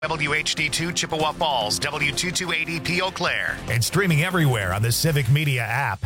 WHD2 Chippewa Falls, W2280 Eau Claire, and streaming everywhere on the Civic Media app.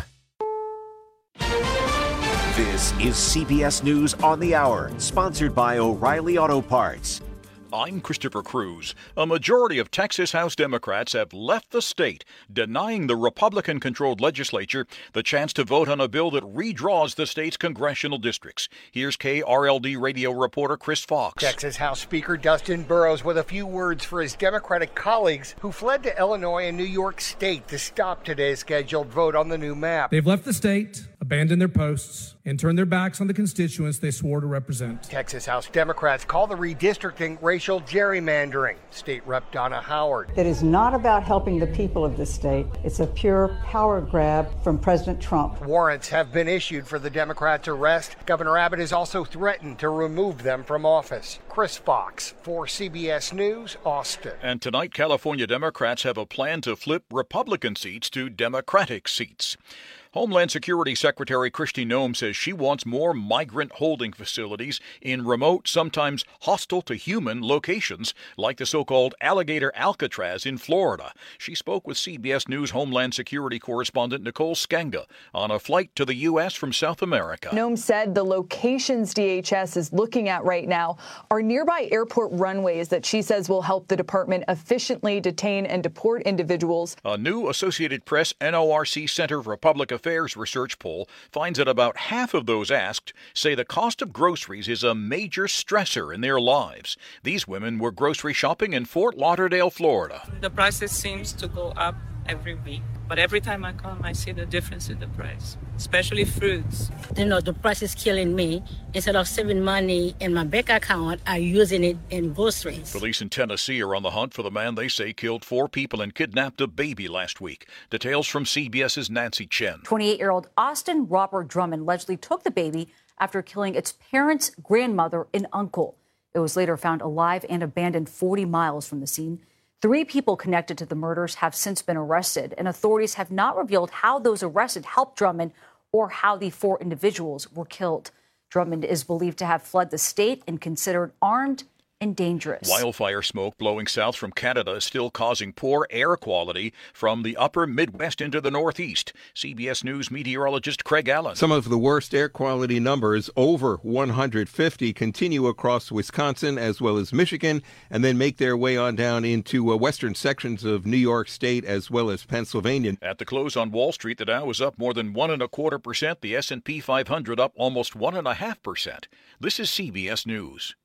This is CBS News on the Hour, sponsored by O'Reilly Auto Parts. I'm Christopher Cruz. A majority of Texas House Democrats have left the state, denying the Republican-controlled legislature the chance to vote on a bill that redraws the state's congressional districts. Here's KRLD radio reporter Chris Fox. Texas House Speaker Dustin Burrows with a few words for his Democratic colleagues who fled to Illinois and New York State to stop today's scheduled vote on the new map. They've left the state, abandoned their posts, and turned their backs on the constituents they swore to represent. Texas House Democrats call the redistricting racial gerrymandering. State Rep Donna Howard. It is not about helping the people of the state. It's a pure power grab from President Trump. Warrants have been issued for the Democrats' arrest. Governor Abbott has also threatened to remove them from office. Chris Fox for CBS News, Austin. And tonight, California Democrats have a plan to flip Republican seats to Democratic seats. Homeland Security Secretary Kristi Noem says she wants more migrant holding facilities in remote, sometimes hostile to human locations, like the so-called Alligator Alcatraz in Florida. She spoke with CBS News Homeland Security correspondent Nicole Skanga on a flight to the U.S. from South America. Noem said the locations DHS is looking at right now are nearby airport runways that she says will help the department efficiently detain and deport individuals. A new Associated Press NORC Center for Public Affairs research poll finds that about half of those asked say the cost of groceries is a major stressor in their lives. These women were grocery shopping in Fort Lauderdale, Florida. The prices seems to go up every week, but every time I come, I see the difference in the price, especially fruits. The price is killing me. Instead of saving money in my bank account, I'm using it in groceries. Police in Tennessee are on the hunt for the man they say killed 4 people and kidnapped a baby last week. Details from CBS's Nancy Chen. 28-year-old Austin Robert Drummond allegedly took the baby after killing its parents, grandmother, and uncle. It was later found alive and abandoned 40 miles from the scene. 3 people connected to the murders have since been arrested, and authorities have not revealed how those arrested helped Drummond or how the 4 individuals were killed. Drummond is believed to have fled the state and considered armed and dangerous. Wildfire smoke blowing south from Canada is still causing poor air quality from the upper Midwest into the Northeast. CBS News meteorologist Craig Allen. Some of the worst air quality numbers, over 150, continue across Wisconsin as well as Michigan, and then make their way on down into western sections of New York State as well as Pennsylvania. At the close on Wall Street, the Dow was up more than 1.25%. The S&P 500 up almost 1.5%. This is CBS News.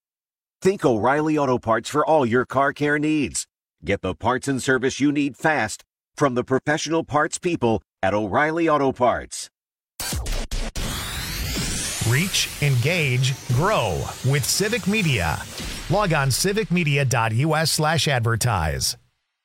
Think O'Reilly Auto Parts for all your car care needs. Get the parts and service you need fast from the professional parts people at O'Reilly Auto Parts. Reach, engage, grow with Civic Media. Log on civicmedia.us/advertise.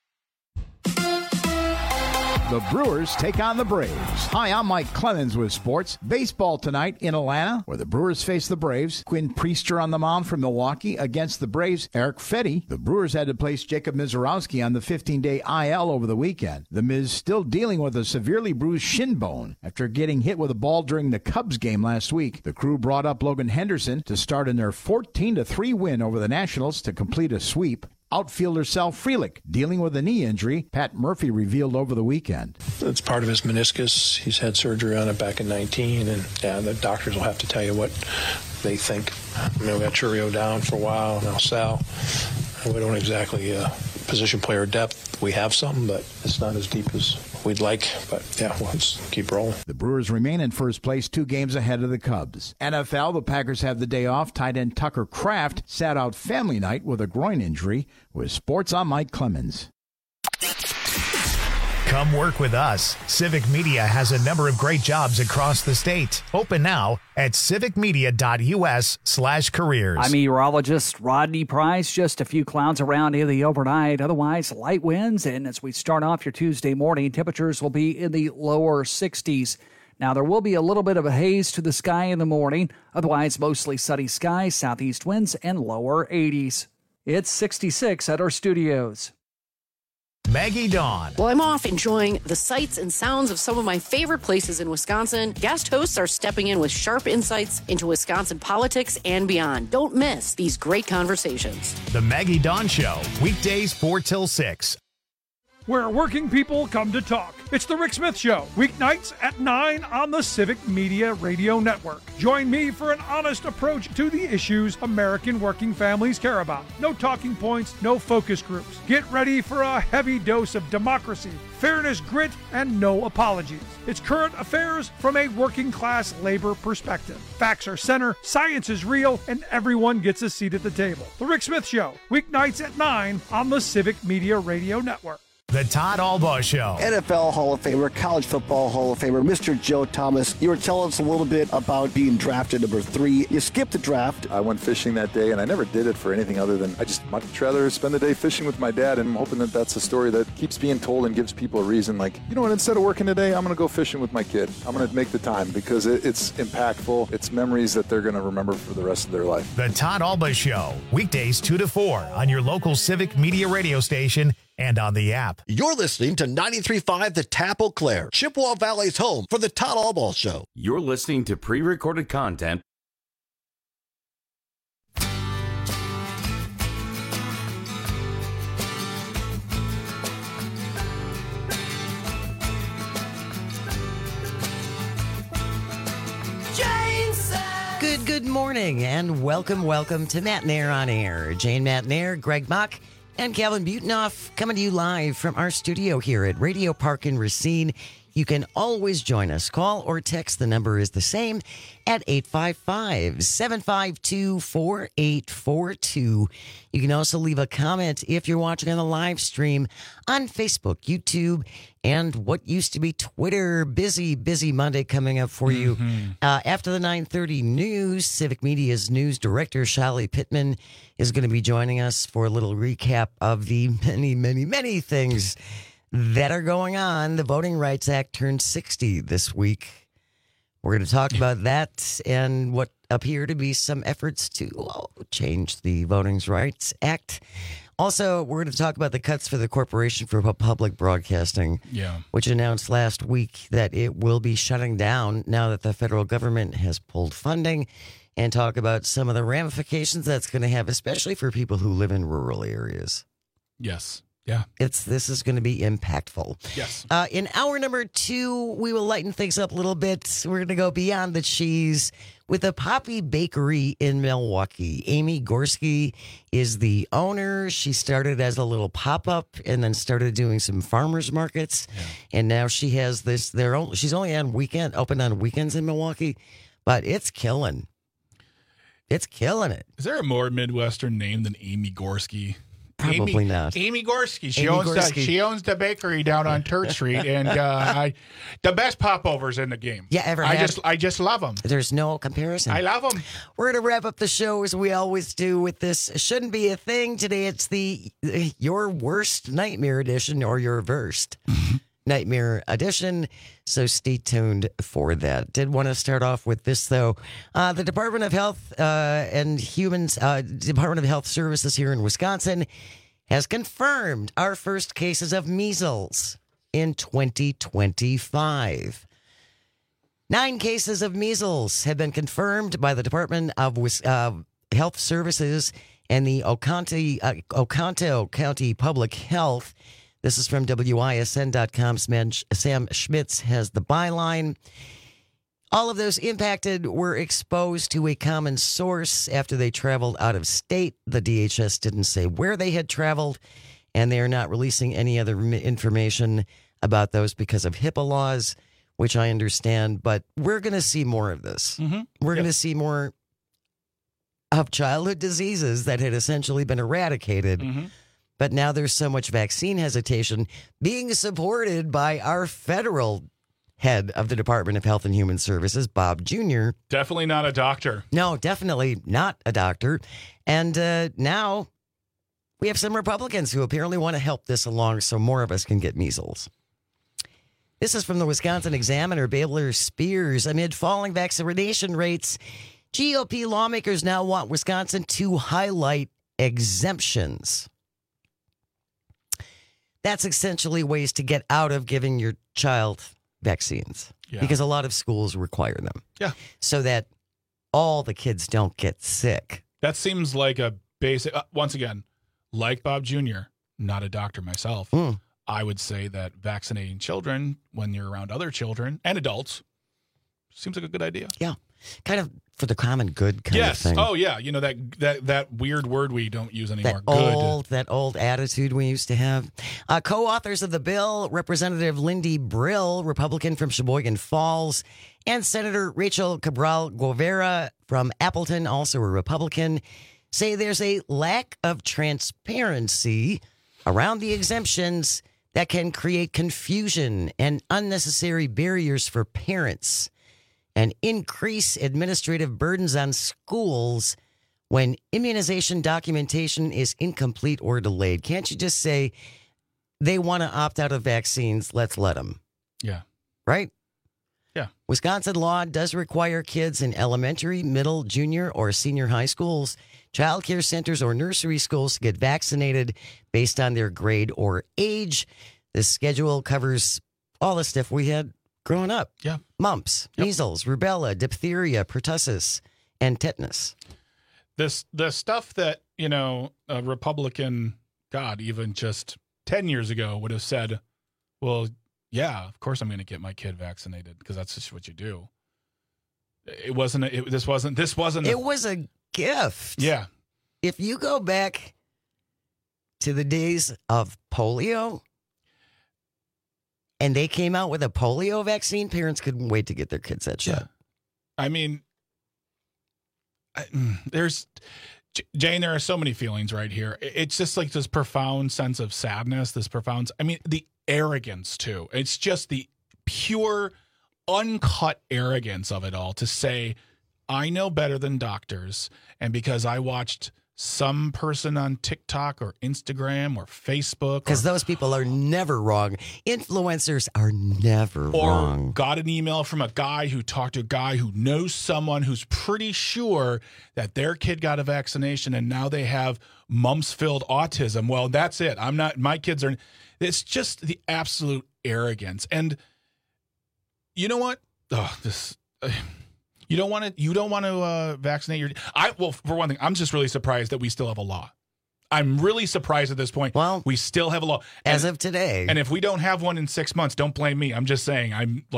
The Brewers take on the Braves. Hi, I'm Mike Clemens with sports. Baseball tonight in Atlanta, where the Brewers face the Braves. Quinn Priester on the mound for Milwaukee against the Braves. Eric Fetty. The Brewers had to place Jacob Mizorowski on the 15-day IL over the weekend. The Miz still dealing with a severely bruised shin bone after getting hit with a ball during the Cubs game last week. The crew brought up Logan Henderson to start in their 14-3 win over the Nationals to complete a sweep. Outfielder Sal Frelick dealing with a knee injury, Pat Murphy revealed over the weekend. It's part of his meniscus. He's had surgery on it back in 19, and the doctors will have to tell you what they think. We got Churio down for a while, now Sal. We don't exactly position player depth. We have some, but it's not as deep as we'd like. But yeah, we'll just keep rolling. The Brewers remain in first place, 2 games ahead of the Cubs. NFL, the Packers have the day off. Tight end Tucker Kraft sat out family night with a groin injury. With sports, I'm Mike Clemens. Come work with us. Civic Media has a number of great jobs across the state. Open now at civicmedia.us/careers. I'm meteorologist Rodney Price. Just a few clouds around in the overnight. Otherwise, light winds. And as we start off your Tuesday morning, temperatures will be in the lower 60s. Now, there will be a little bit of a haze to the sky in the morning. Otherwise, mostly sunny skies, southeast winds, and lower 80s. It's 66 at our studios. Maggie Dawn. Well, I'm off enjoying the sights and sounds of some of my favorite places in Wisconsin. Guest hosts are stepping in with sharp insights into Wisconsin politics and beyond. Don't miss these great conversations. The Maggie Dawn Show, weekdays 4 till 6. Where working people come to talk. It's the Rick Smith Show, weeknights at 9 on the Civic Media Radio Network. Join me for an honest approach to the issues American working families care about. No talking points, no focus groups. Get ready for a heavy dose of democracy, fairness, grit, and no apologies. It's current affairs from a working class labor perspective. Facts are center, science is real, and everyone gets a seat at the table. The Rick Smith Show, weeknights at 9 on the Civic Media Radio Network. The Todd Albaugh Show. NFL Hall of Famer, College Football Hall of Famer, Mr. Joe Thomas. You were telling us a little bit about being drafted number 3. You skipped the draft. I went fishing that day, and I never did it for anything other than I just much rather spend the day fishing with my dad, and I'm hoping that that's a story that keeps being told and gives people a reason. Like, you know what, instead of working today, I'm going to go fishing with my kid. I'm going to make the time because it's impactful. It's memories that they're going to remember for the rest of their life. The Todd Albaugh Show, weekdays 2 to 4 on your local Civic Media radio station and on the app. You're listening to 93.5 The Tap Eau Claire, Chippewa Valley's home for the Todd Albaugh Show. You're listening to pre-recorded content. Good morning, and welcome to Matt Nair on Air. Jane Matt Nair, Greg Mock, and Calvin Butenoff coming to you live from our studio here at Radio Park in Racine. You can always join us. Call or text. The number is the same at 855-752-4842. You can also leave a comment if you're watching on the live stream on Facebook, YouTube, and what used to be Twitter. Busy Monday coming up for you. After the 9:30 news, Civic Media's news director, Shali Pittman, is going to be joining us for a little recap of the many things that are going on. The Voting Rights Act turned 60 this week. We're going to talk about that and what appear to be some efforts to change the Voting Rights Act. Also, we're going to talk about the cuts for the Corporation for Public Broadcasting, which announced last week that it will be shutting down now that the federal government has pulled funding, and talk about some of the ramifications that's going to have, especially for people who live in rural areas. Yes. Yeah. This is going to be impactful. Yes. In hour number 2, we will lighten things up a little bit. We're going to go beyond the cheese with a Poppy Bakery in Milwaukee. Amy Gorski is the owner. She started as a little pop-up and then started doing some farmers markets. Yeah. And now she has she's only open on weekends in Milwaukee, but it's killing. It's killing it. Is there a more Midwestern name than Amy Gorski? Probably not. Amy Gorski. She owns the bakery down on Turt Street, and the best popovers in the game. Yeah, ever. I just love them. There's no comparison. I love them. We're going to wrap up the show as we always do with this Shouldn't Be a Thing. Today it's your worst nightmare edition, or your versed nightmare edition. So stay tuned for that. Did want to start off with this, though. The Department of Health Department of Health Services here in Wisconsin has confirmed our first cases of measles in 2025. 9 cases of measles have been confirmed by the Department of Health Services and the Oconto County Public Health. This is from WISN.com. Sam Schmitz has the byline. All of those impacted were exposed to a common source after they traveled out of state. The DHS didn't say where they had traveled, and they are not releasing any other information about those because of HIPAA laws, which I understand. But we're going to see more of this. We're going to see more of childhood diseases that had essentially been eradicated. But now there's so much vaccine hesitation being supported by our federal head of the Department of Health and Human Services, Bob Jr. Definitely not a doctor. No, definitely not a doctor. And now we have some Republicans who apparently want to help this along so more of us can get measles. This is from the Wisconsin Examiner. Baylor Spears. Amid falling vaccination rates, GOP lawmakers now want Wisconsin to highlight exemptions. that's essentially ways to get out of giving your child vaccines because a lot of schools require them. Yeah. So that all the kids don't get sick. That seems like a basic, once again, like Bob Jr., not a doctor myself. I would say that vaccinating children when you're around other children and adults seems like a good idea. Yeah. Kind of for the common good kind of thing. Oh, yeah. You know, that weird word we don't use anymore. That old attitude we used to have. Co-authors of the bill, Representative Lindy Brill, Republican from Sheboygan Falls, and Senator Rachel Cabral Guevara from Appleton, also a Republican, say there's a lack of transparency around the exemptions that can create confusion and unnecessary barriers for parents and increase administrative burdens on schools when immunization documentation is incomplete or delayed. Can't you just say they want to opt out of vaccines? Let's let them. Yeah. Right? Yeah. Wisconsin law does require kids in elementary, middle, junior, or senior high schools, child care centers, or nursery schools to get vaccinated based on their grade or age. This schedule covers all the stuff we had growing up. Yeah. Mumps, measles, rubella, diphtheria, pertussis, and tetanus. The stuff that, you know, a Republican, God, even just 10 years ago would have said, well, yeah, of course I'm going to get my kid vaccinated because that's just what you do. It was a gift. Yeah. If you go back to the days of polio and they came out with a polio vaccine, parents couldn't wait to get their kids that shot. I mean, Jane, there are so many feelings right here. It's just like this profound sense of sadness, the arrogance too. It's just the pure, uncut arrogance of it all to say, I know better than doctors, and because I watched some person on TikTok or Instagram or Facebook. Because those people are never wrong. Influencers are never wrong. Or got an email from a guy who talked to a guy who knows someone who's pretty sure that their kid got a vaccination and now they have mumps-filled autism. Well, that's it. My kids are. It's just the absolute arrogance. And you know what? You don't want to vaccinate your. Well, for one thing, I'm just really surprised that we still have a law. I'm really surprised at this point. Well, we still have a law as of today. And if we don't have one in 6 months, don't blame me. I'm just saying.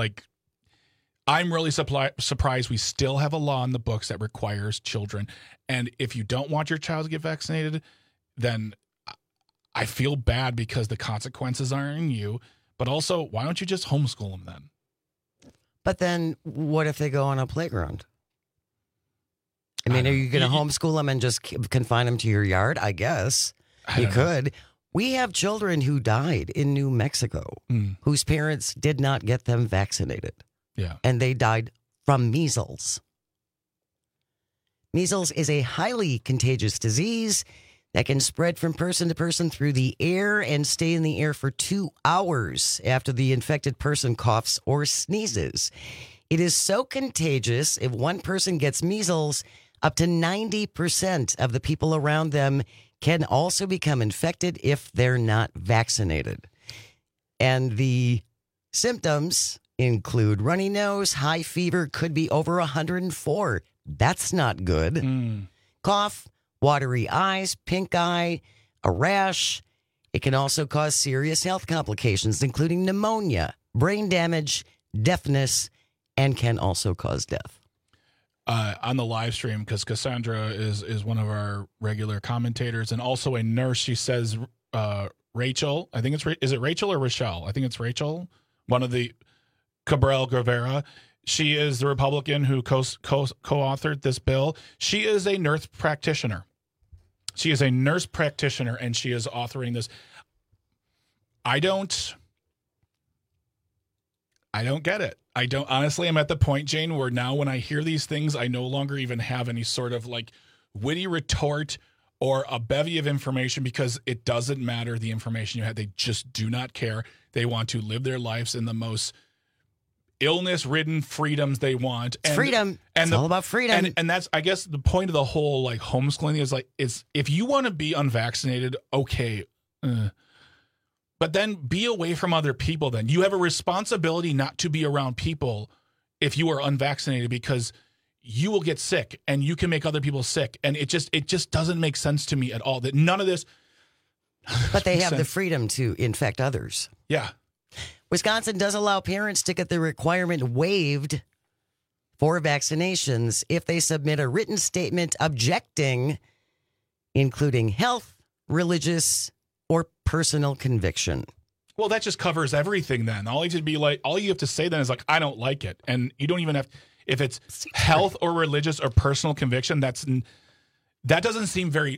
I'm really surprised we still have a law in the books that requires children. And if you don't want your child to get vaccinated, then I feel bad because the consequences are on you. But also, why don't you just homeschool them then? But then what if they go on a playground? I mean, are you going to homeschool them and just confine them to your yard? I guess you could. We have children who died in New Mexico whose parents did not get them vaccinated. Yeah. And they died from measles. Measles is a highly contagious disease that can spread from person to person through the air and stay in the air for 2 hours after the infected person coughs or sneezes. It is so contagious, if one person gets measles, up to 90% of the people around them can also become infected if they're not vaccinated. And the symptoms include runny nose, high fever, could be over 104. That's not good. Cough, watery eyes, pink eye, a rash. It can also cause serious health complications, including pneumonia, brain damage, deafness, and can also cause death. On the live stream, because Cassandra is one of our regular commentators and also a nurse, she says, Rachel, I think is it Rachel or Rochelle? I think it's Rachel, one of the Cabral Guevara. She is the Republican who co-authored this bill. She is a nurse practitioner. She is a nurse practitioner, and she is authoring this. I don't get it. Honestly, I'm at the point, Jane, where now when I hear these things, I no longer even have any sort of like witty retort or a bevy of information because it doesn't matter the information you have. They just do not care. They want to live their lives in the most illness-ridden freedoms they want. And freedom. It's all about freedom. And that's, I guess, the point of the whole like homeschooling is if you want to be unvaccinated, okay, But then be away from other people then. You have a responsibility not to be around people if you are unvaccinated, because you will get sick and you can make other people sick. And it just doesn't make sense to me at all that none of this. But they have the freedom to infect others. Yeah. Wisconsin does allow parents to get the requirement waived for vaccinations if they submit a written statement objecting, including health, religious, or personal conviction. Well, that just covers everything then. All you have to say then is like, I don't like it. And you don't even have, if it's health or religious or personal conviction, that doesn't seem very,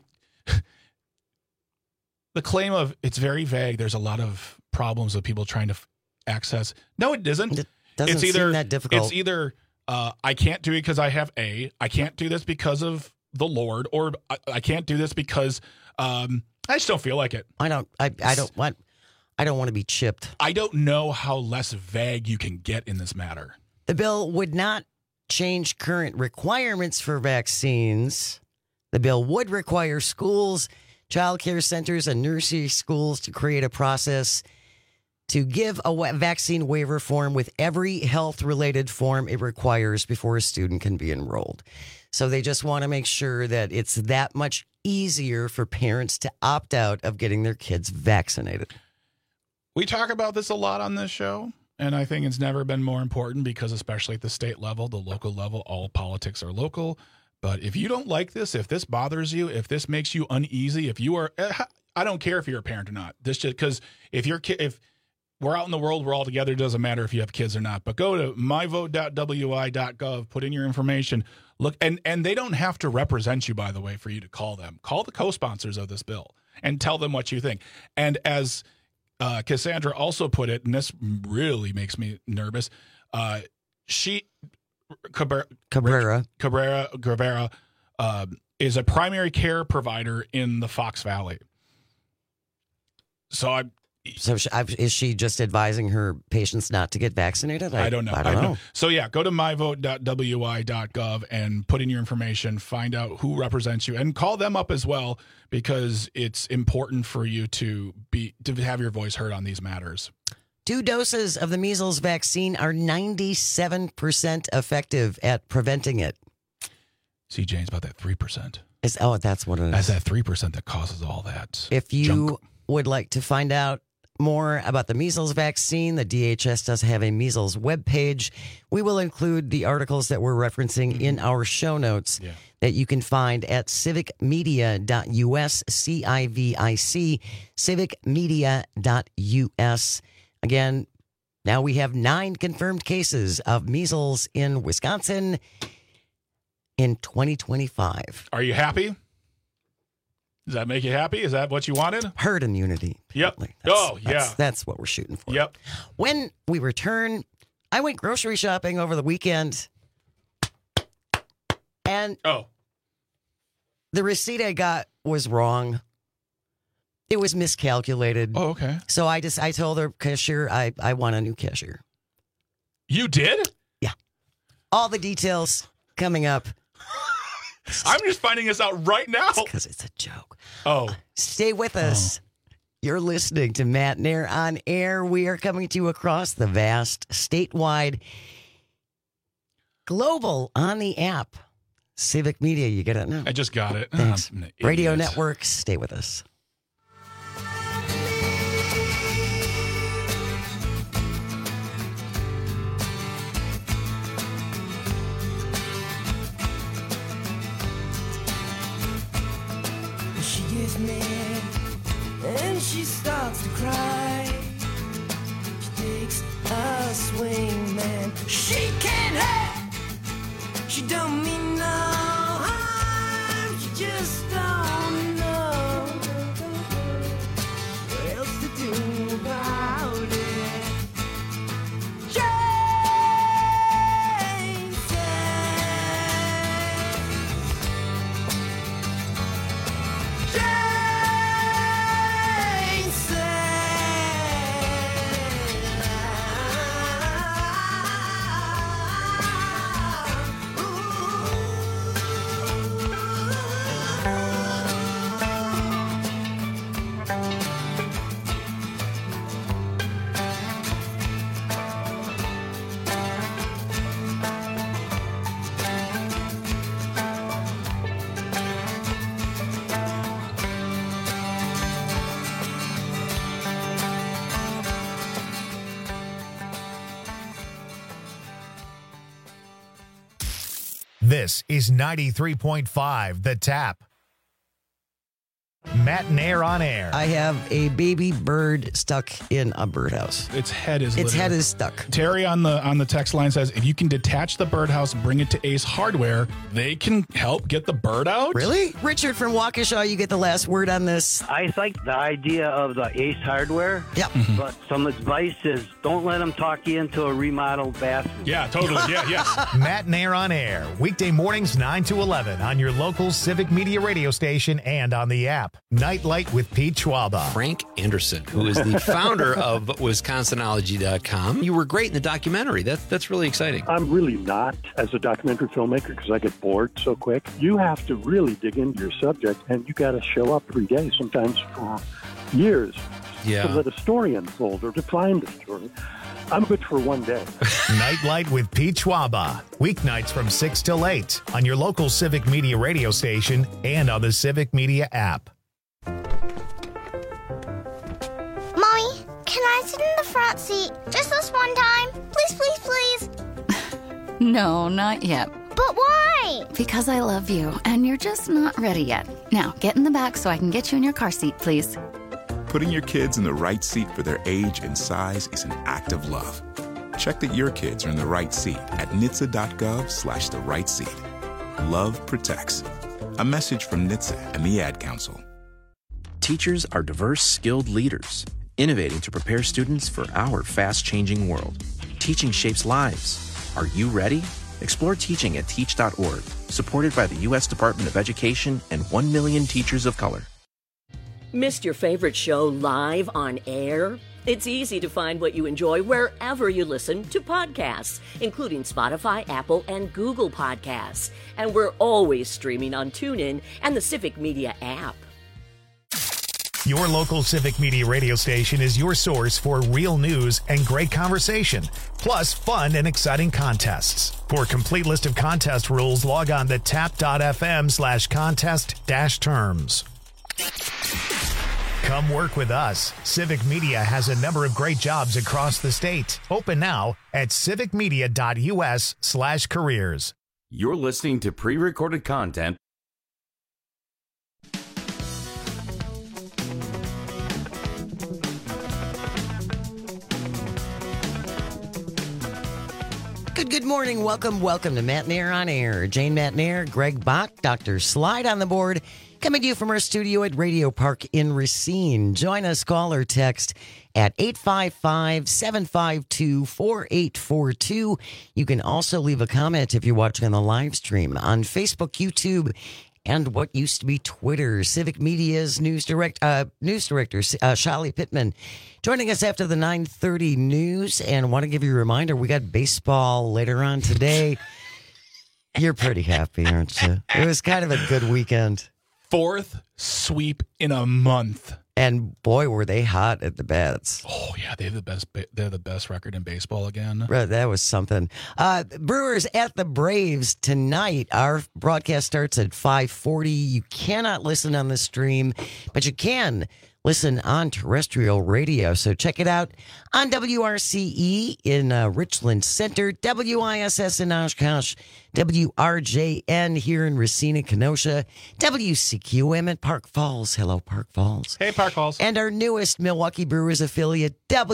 the claim of it's very vague. There's a lot of problems with people trying to access. No, it isn't. It doesn't seem that difficult. It's either I can't do it because I have I can't do this because of the Lord, or I can't do this because I just don't feel like it. I don't want to be chipped. I don't know how less vague you can get in this matter. The bill would not change current requirements for vaccines. The bill would require schools, child care centers, and nursery schools to create a process to give a vaccine waiver form with every health-related form it requires before a student can be enrolled. So they just want to make sure that it's that much easier for parents to opt out of getting their kids vaccinated. We talk about this a lot on this show, and I think it's never been more important because especially at the state level, the local level, all politics are local. But if you don't like this, if this bothers you, if this makes you uneasy, if you are, I don't care if you're a parent or not. This just because if we're out in the world, we're all together. It doesn't matter if you have kids or not. But go to myvote.wi.gov, put in your information, look, and they don't have to represent you, by the way, for you to call them. Call the co-sponsors of this bill and tell them what you think. And as Cassandra also put it, and this really makes me nervous, Cabrera is a primary care provider in the Fox Valley. So is she just advising her patients not to get vaccinated? I don't know. I don't know. So yeah, go to myvote.wi.gov and put in your information, find out who represents you, and call them up as well, because it's important for you to have your voice heard on these matters. 2 doses of the measles vaccine are 97% effective at preventing it. See, James, about that 3%. That's what it is. That's that 3% that causes all that. If you would like to find out more about the measles vaccine, the DHS does have a measles webpage. We will include the articles that we're referencing in our show notes that you can find at civicmedia.us, CIVIC, civicmedia.us. Again, now we have 9 confirmed cases of measles in Wisconsin in 2025. Are you happy? Does that make you happy? Is that what you wanted? Herd immunity. Apparently. Yep. That's what we're shooting for. Yep. When we return, I went grocery shopping over the weekend, and the receipt I got was wrong. It was miscalculated. Oh, okay. So I told the cashier I want a new cashier. You did? Yeah. All the details coming up. I'm just finding this out right now. Because it's a joke. Oh. Stay with us. You're listening to Matt Nair on Air. We are coming to you across the vast, statewide, global on the app. Civic Media, you get it now. I just got it. Thanks. Radio Network, stay with us. Mad, and she starts to cry. She takes a swing, man. She can't help. She don't mean no harm. She just don't know what else to do about it. Jane said, This is 93.5 The Tap. Matt and Air on air. I have a baby bird stuck in a birdhouse. Its head is stuck. Terry on the text line says, if you can detach the birdhouse and bring it to Ace Hardware, they can help get the bird out. Really? Richard from Waukesha, you get the last word on this. I like the idea of the Ace Hardware. Yep. But some advice is don't let them talk you into a remodeled bathroom. Yeah, totally. Yes. Matt and Air on air. Weekday mornings 9 to 11 on your local Civic Media radio station and on the app. Nightlight with Pete Schwaba. Frank Anderson, who is the founder of Wisconsinology.com. You were great in the documentary. That's really exciting. I'm really not as a documentary filmmaker because I get bored so quick. You have to really dig into your subject, and you got to show up every day, sometimes for years, to let a story unfold or to find a story. I'm good for one day. Nightlight with Pete Schwaba. Weeknights from 6 till 8 on your local Civic Media radio station and on the Civic Media app. Mommy, can I sit in the front seat just this one time? Please, please, please. No, not yet. But why? Because I love you, and you're just not ready yet. Now, get in the back so I can get you in your car seat, please. Putting your kids in the right seat for their age and size is an act of love. Check that your kids are in the right seat at NHTSA.gov/the right seat. Love protects. A message from NHTSA and the Ad Council. Teachers are diverse, skilled leaders, innovating to prepare students for our fast-changing world. Teaching shapes lives. Are you ready? Explore teaching at teach.org, supported by the U.S. Department of Education and 1 million teachers of color. Missed your favorite show live on air? It's easy to find what you enjoy wherever you listen to podcasts, including Spotify, Apple, and Google Podcasts. And we're always streaming on TuneIn and the Civic Media app. Your local Civic Media radio station is your source for real news and great conversation, plus fun and exciting contests. For a complete list of contest rules, log on to tap.fm/contest-terms. Come work with us. Civic Media has a number of great jobs across the state. Open now at civicmedia.us/careers. You're listening to pre-recorded content. Good morning. Welcome to Matt and Air on Air. Jane Matt and Air, Greg Bach, Dr. Slide on the board. Coming to you from our studio at Radio Park in Racine. Join us, call or text at 855-752-4842. You can also leave a comment if you're watching on the live stream on Facebook, YouTube, and what used to be Twitter. Civic Media's news director, Shali Pittman, joining us after the 9:30 news. And want to give you a reminder, we got baseball later on today. You're pretty happy, aren't you? It was kind of a good weekend. 4th sweep in a month. And boy, were they hot at the bats. Oh yeah, they're the best record in baseball again. That was something. Brewers at the Braves tonight. Our broadcast starts at 5:40. You cannot listen on the stream, but you can listen on terrestrial radio. So check it out on WRCE in Richland Center, WISS in Oshkosh, WRJN here in Racine, Kenosha, WCQM at Park Falls. Hello, Park Falls. Hey, Park Falls. And our newest Milwaukee Brewers affiliate,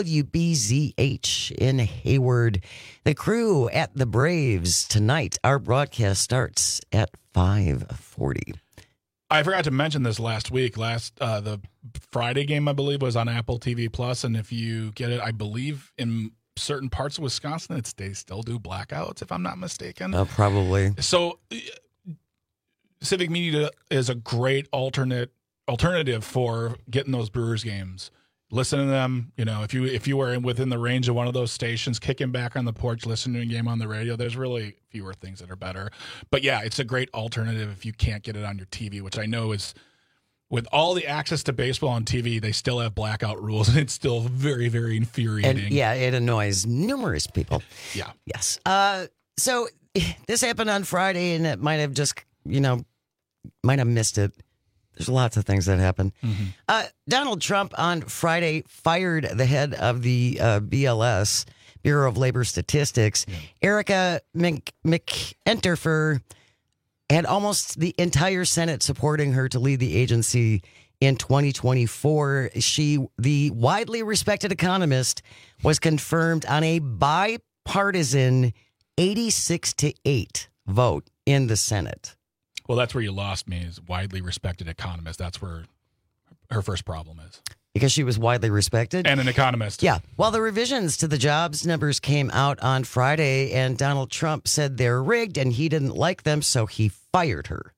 WBZH in Hayward. The crew at the Braves tonight. Our broadcast starts at 5:40. I forgot to mention this last week. The Friday game, I believe, was on Apple TV Plus, and if you get it, I believe in certain parts of Wisconsin, they still do blackouts, if I'm not mistaken. Probably. So, Civic Media is a great alternative for getting those Brewers games. Listen to them. You know, if you were within the range of one of those stations, kicking back on the porch, listening to a game on the radio, there's really fewer things that are better. But yeah, it's a great alternative if you can't get it on your TV, which I know is, with all the access to baseball on TV, they still have blackout rules, and it's still very, very infuriating. And yeah, it annoys numerous people. Yeah. Yes. So this happened on Friday, and it might have just, might have missed it. There's lots of things that happen. Mm-hmm. Donald Trump on Friday fired the head of the BLS, Bureau of Labor Statistics, Erica McEnterfer, had almost the entire Senate supporting her to lead the agency in 2024. The widely respected economist, was confirmed on a bipartisan 86-8 vote in the Senate. Well, that's where you lost me, is widely respected economist. That's where her first problem is. Because she was widely respected? And an economist. Yeah. Well, the revisions to the jobs numbers came out on Friday, and Donald Trump said they're rigged, and he didn't like them, so he fired her.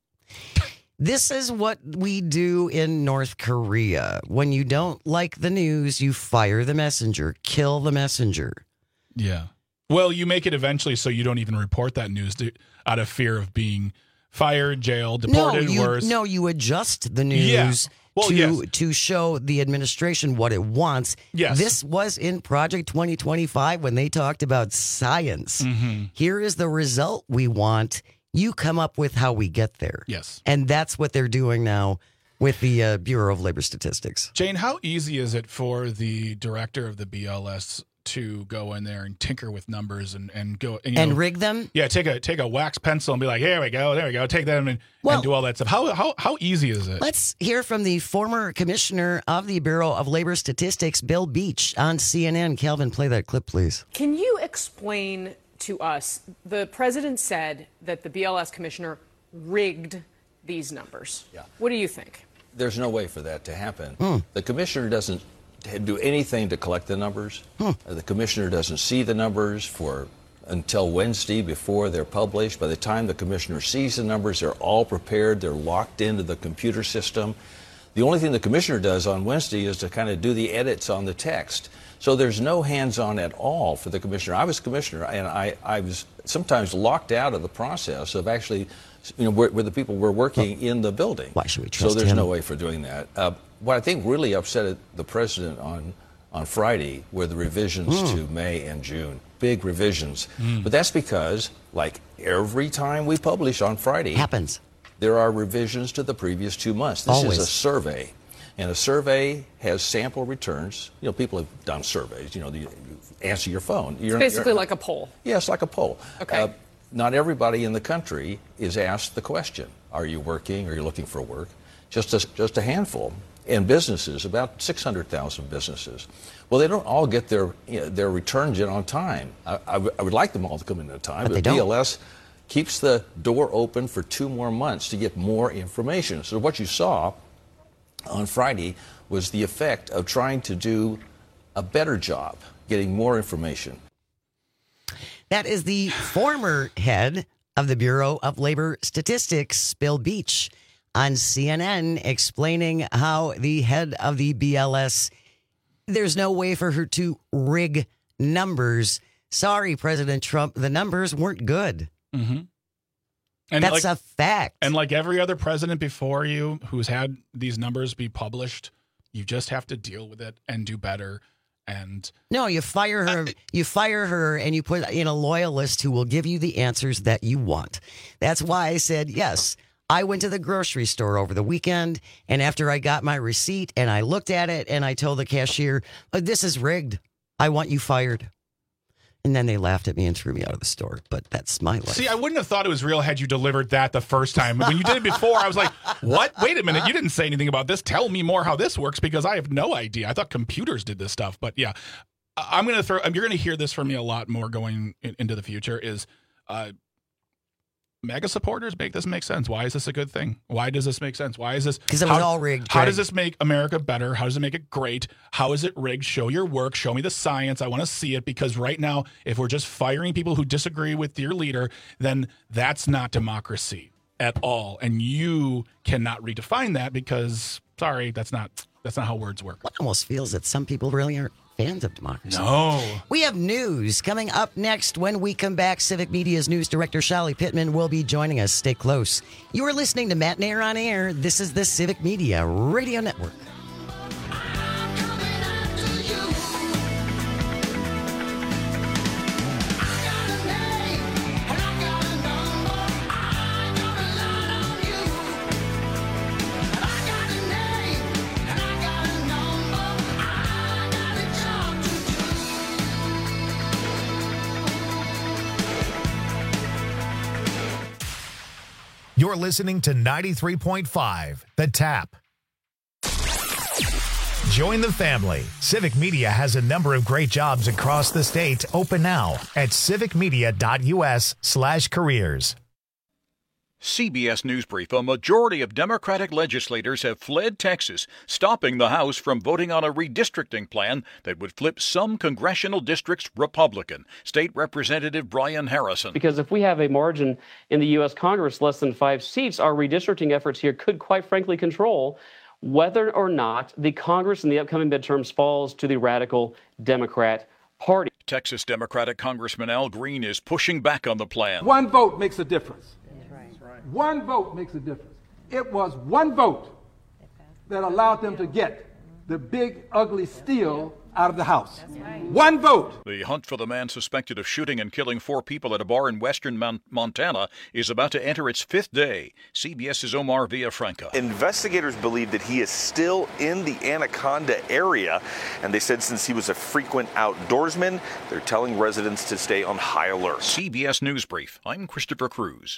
This is what we do in North Korea. When you don't like the news, you fire the messenger, kill the messenger. Yeah. Well, you make it eventually so you don't even report that news out of fear of being fired, jailed, deported, worse. No, you adjust the news. Yeah. Well, to show the administration what it wants. Yes. This was in Project 2025 when they talked about science. Mm-hmm. Here is the result we want. You come up with how we get there. Yes. And that's what they're doing now with the Bureau of Labor Statistics. Jane, how easy is it for the director of the BLS to go in there and tinker with numbers and go and rig them? Yeah, take a wax pencil and be like, here we go, there we go, take them and do all that stuff. How easy is it? Let's hear from the former commissioner of the Bureau of Labor Statistics, Bill Beach, on CNN. Calvin, play that clip, please. Can you explain to us, the president said that the BLS commissioner rigged these numbers. Yeah. What do you think? There's no way for that to happen. The commissioner doesn't do anything to collect the numbers. The commissioner doesn't see the numbers until Wednesday before they're published. By the time the commissioner sees the numbers, they're all prepared. They're locked into the computer system. The only thing the commissioner does on Wednesday is to kind of do the edits on the text. So there's no hands-on at all for the commissioner. I was commissioner, and I was sometimes locked out of the process of actually, where the people were working in the building. Why should we trust So there's him? no way for doing that. What I think really upset the president on Friday were the revisions to May and June. Big revisions. But that's because, like every time we publish on Friday, there are revisions to the previous 2 months. This is a survey. And a survey has sample returns. People have done surveys. You answer your phone. It's basically like a poll. Yeah, it's like a poll. Okay. Not everybody in the country is asked the question, are you working? Are you looking for work? Just a handful. And businesses, about 600,000 businesses. Well, they don't all get their returns in on time. I would like them all to come in on time, but BLS keeps the door open for 2 more months to get more information. So what you saw on Friday was the effect of trying to do a better job, getting more information. That is the former head of the Bureau of Labor Statistics, Bill Beach, on CNN, explaining how the head of the BLS, there's no way for her to rig numbers. Sorry, President Trump, the numbers weren't good. Mm-hmm. And that's a fact. And like every other president before you who's had these numbers be published, you just have to deal with it and do better. And no, you fire her. You fire her, and you put in a loyalist who will give you the answers that you want. That's why I said yes. I went to the grocery store over the weekend, and after I got my receipt and I looked at it, and I told the cashier, "This is rigged. I want you fired." And then they laughed at me and threw me out of the store. But that's my life. See, I wouldn't have thought it was real had you delivered that the first time. When you did it before, I was like, what? Wait a minute. You didn't say anything about this. Tell me more how this works, because I have no idea. I thought computers did this stuff. But yeah, you're going to hear this from me a lot more going into the future is MAGA supporters make this make sense. Why is this a good thing? Why does this make sense? Why is this? Because it was all rigged. How does this make America better? How does it make it great? How is it rigged? Show your work. Show me the science. I want to see it, because right now, if we're just firing people who disagree with your leader, then that's not democracy at all. And you cannot redefine that because, sorry, that's not how words work. It almost feels that some people really aren't fans of democracy. No. We have news coming up next. When we come back, Civic Media's news director, Shelly Pittman, will be joining us. Stay close. You are listening to Matt Nair on Air. This is the Civic Media Radio Network. You're listening to 93.5 The Tap. Join the family. Civic Media has a number of great jobs across the state open now at civicmedia.us/careers. CBS News Brief. A majority of Democratic legislators have fled Texas, stopping the House from voting on a redistricting plan that would flip some congressional districts Republican. State Representative Brian Harrison. Because if we have a margin in the U.S. Congress less than 5 seats, our redistricting efforts here could quite frankly control whether or not the Congress in the upcoming midterms falls to the radical Democrat Party. Texas Democratic Congressman Al Green is pushing back on the plan. One vote makes a difference. One vote makes a difference. It was one vote that allowed them to get the big, ugly steal out of the House. One vote. The hunt for the man suspected of shooting and killing 4 people at a bar in western Montana is about to enter its 5th day. CBS's Omar Villafranca. Investigators believe that he is still in the Anaconda area, and they said since he was a frequent outdoorsman, they're telling residents to stay on high alert. CBS News Brief. I'm Christopher Cruz.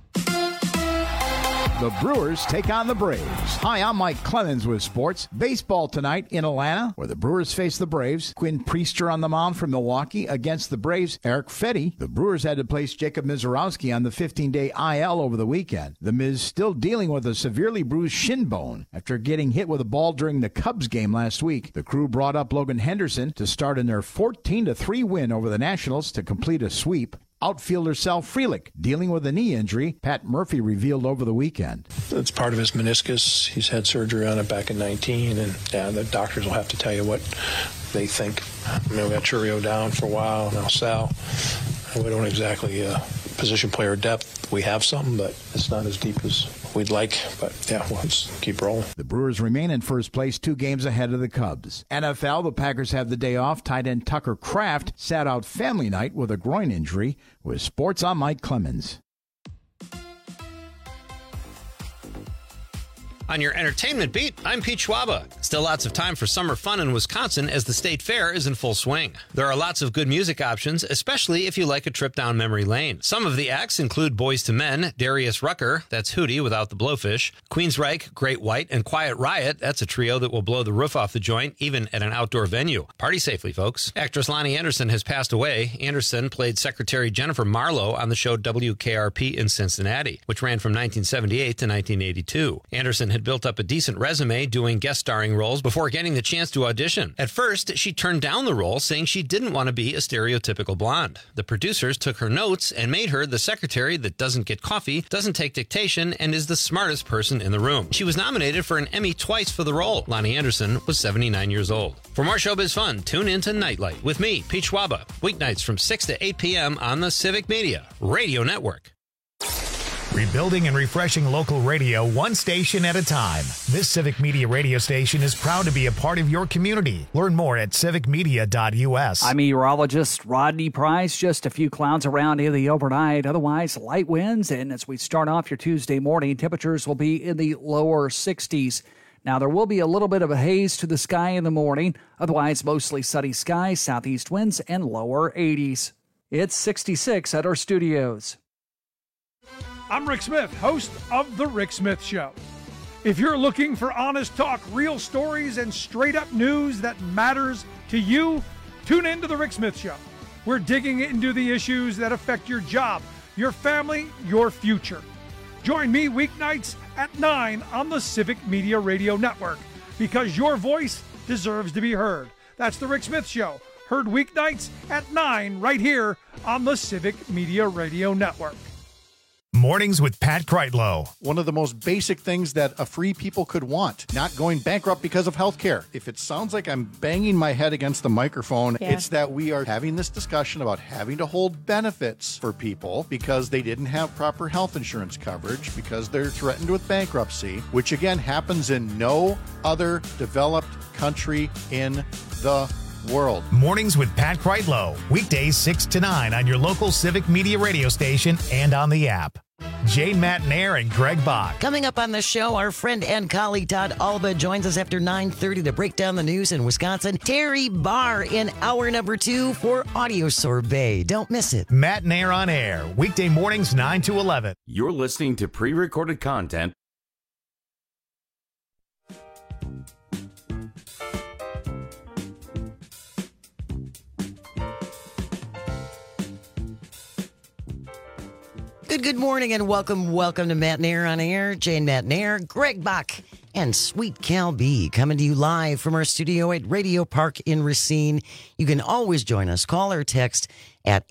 The Brewers take on the Braves. Hi, I'm Mike Clemens with sports. Baseball tonight in Atlanta, where the Brewers face the Braves. Quinn Priester on the mound for Milwaukee against the Braves. Eric Fetty. The Brewers had to place Jacob Mizorowski on the 15-day IL over the weekend. The Miz still dealing with a severely bruised shin bone after getting hit with a ball during the Cubs game last week. The crew brought up Logan Henderson to start in their 14-3 win over the Nationals to complete a sweep. Outfielder Sal Frelick dealing with a knee injury, Pat Murphy revealed over the weekend. It's part of his meniscus. He's had surgery on it back in 19, and the doctors will have to tell you what they think. We got Churio down for a while, now Sal. We don't exactly position player depth. We have some, but it's not as deep as we'd like. But yeah, we'll just keep rolling. The Brewers remain in first place, 2 games ahead of the Cubs. NFL, the Packers have the day off. Tight end Tucker Kraft sat out family night with a groin injury. With sports, I'm Mike Clemens. On your entertainment beat, I'm Pete Schwaba. Still lots of time for summer fun in Wisconsin as the state fair is in full swing. There are lots of good music options, especially if you like a trip down memory lane. Some of the acts include Boyz II Men, Darius Rucker, that's Hootie without the blowfish, Queensryche, Great White, and Quiet Riot, that's a trio that will blow the roof off the joint, even at an outdoor venue. Party safely, folks. Actress Lonnie Anderson has passed away. Anderson played Secretary Jennifer Marlowe on the show WKRP in Cincinnati, which ran from 1978 to 1982. Anderson had built up a decent resume doing guest starring roles before getting the chance to audition. At first, she turned down the role, saying she didn't want to be a stereotypical blonde. The producers took her notes and made her the secretary that doesn't get coffee, doesn't take dictation, and is the smartest person in the room. She was nominated for an Emmy twice for the role. Lonnie Anderson was 79 years old. For more showbiz fun, tune in to Nightlight with me, Pete Schwaba, weeknights from 6 to 8 p.m. on the Civic Media Radio Network. Rebuilding and refreshing local radio one station at a time. This Civic Media radio station is proud to be a part of your community. Learn more at civicmedia.us. I'm meteorologist Rodney Price. Just a few clouds around in the overnight. Otherwise, light winds. And as we start off your Tuesday morning, temperatures will be in the lower 60s. Now, there will be a little bit of a haze to the sky in the morning. Otherwise, mostly sunny skies, southeast winds, and lower 80s. It's 66 at our studios. I'm Rick Smith, host of The Rick Smith Show. If you're looking for honest talk, real stories, and straight-up news that matters to you, tune in to The Rick Smith Show. We're digging into the issues that affect your job, your family, your future. Join me weeknights at 9 on the Civic Media Radio Network, because your voice deserves to be heard. That's The Rick Smith Show, heard weeknights at 9 right here on the Civic Media Radio Network. Mornings with Pat Kreitlow. One of the most basic things that a free people could want, not going bankrupt because of health care. If it sounds like I'm banging my head against the microphone, it's that we are having this discussion about having to hold benefits for people because they didn't have proper health insurance coverage, because they're threatened with bankruptcy, which again happens in no other developed country in the world. Mornings with Pat Kreitlow. Weekdays 6 to 9 on your local Civic Media radio station and on the app. Jane Matnair and Greg Bach. Coming up on the show, our friend and colleague Todd Alba joins us after 9:30 to break down the news in Wisconsin. Terry Barr in hour number 2 for Audio Sorbet. Don't miss it. Matnair on air, weekday mornings 9 to 11. You're listening to pre-recorded content. Good morning and welcome to Matnair on Air. Jane Matnair, Greg Bach, and Sweet Cal B coming to you live from our studio at Radio Park in Racine. You can always join us. Call or text at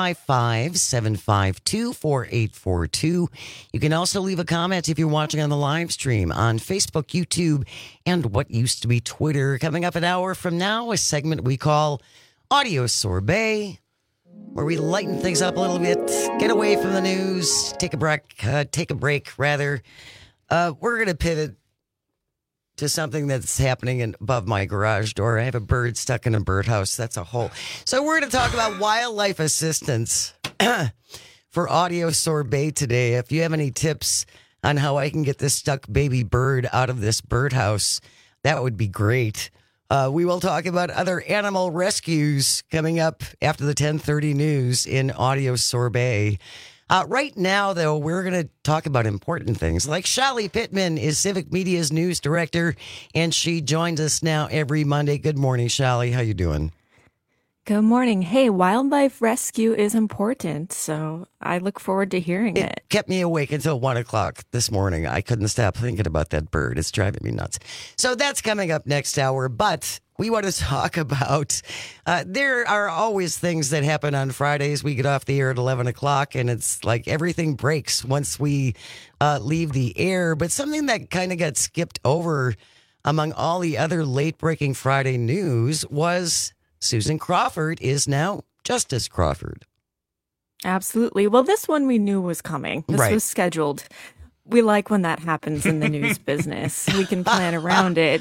855-752-4842. You can also leave a comment if you're watching on the live stream on Facebook, YouTube, and what used to be Twitter. Coming up an hour from now, a segment we call Audio Sorbet, where we lighten things up a little bit, get away from the news, take a break. We're going to pivot to something that's happening above my garage door. I have a bird stuck in a birdhouse. That's a hole. So we're going to talk about wildlife assistance for Audio Sorbet today. If you have any tips on how I can get this stuck baby bird out of this birdhouse, that would be great. We will talk about other animal rescues coming up after the 10:30 news in Audio Sorbet. Right now, though, we're going to talk about important things. Like Shelly Pittman is Civic Media's news director, and she joins us now every Monday. Good morning, Shelly. How you doing? Good morning. Hey, wildlife rescue is important, so I look forward to hearing it. It kept me awake until 1 o'clock this morning. I couldn't stop thinking about that bird. It's driving me nuts. So that's coming up next hour, but we want to talk about, there are always things that happen on Fridays. We get off the air at 11 o'clock, and it's like everything breaks once we leave the air. But something that kind of got skipped over among all the other late-breaking Friday news was Susan Crawford is now Justice Crawford. Absolutely. Well, this one we knew was coming. This was scheduled. We like when that happens in the news business. We can plan around it.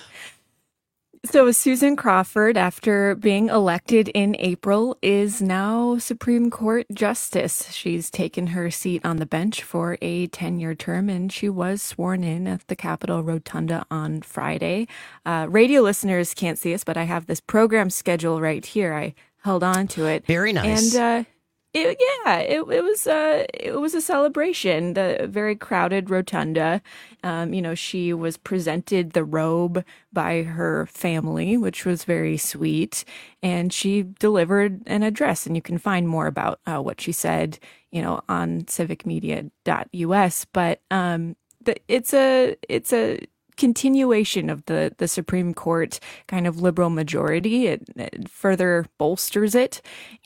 So Susan Crawford, after being elected in April, is now Supreme Court Justice. She's taken her seat on the bench for a 10-year term, and she was sworn in at the Capitol Rotunda on Friday. Radio listeners can't see us, but I have this program schedule right here. I held on to it. Very nice. And it was a celebration. The very crowded rotunda. She was presented the robe by her family, which was very sweet, and she delivered an address. And you can find more about what she said, on civicmedia.us. But it's a continuation of the Supreme Court kind of liberal majority. It further bolsters it.